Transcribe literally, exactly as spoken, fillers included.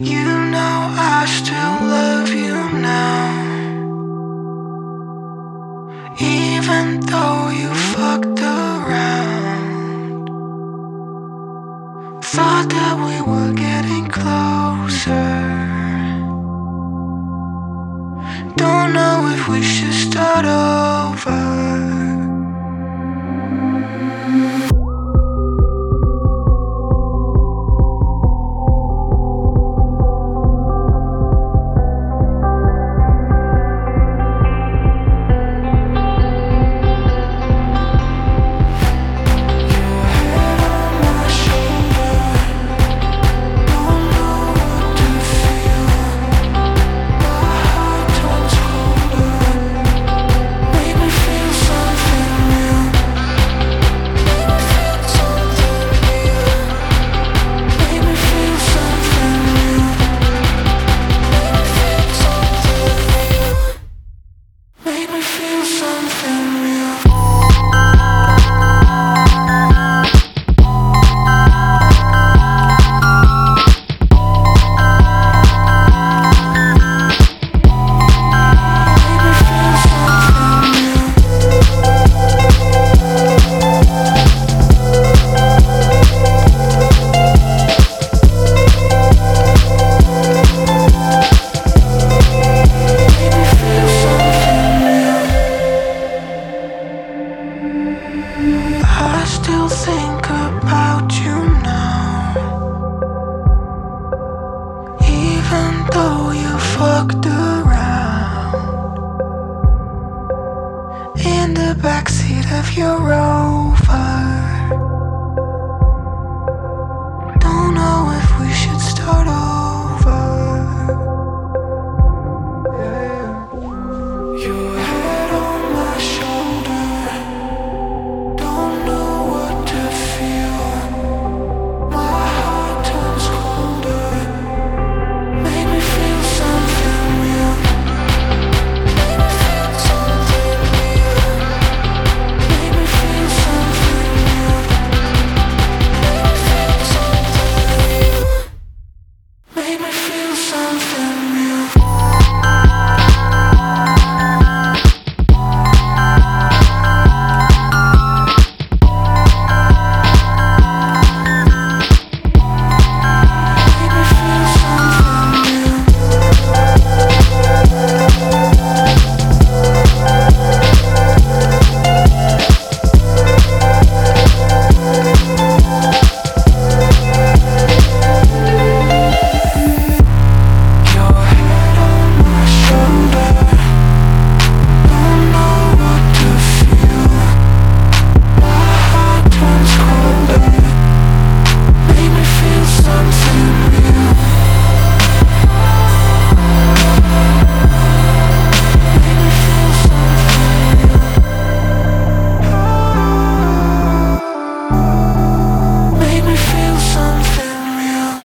You know I still love you now, even though you fucked around. Thought that we were getting closer. Don't know if we should start over. I still think about you now, even though you fucked around. In the backseat of your Rover,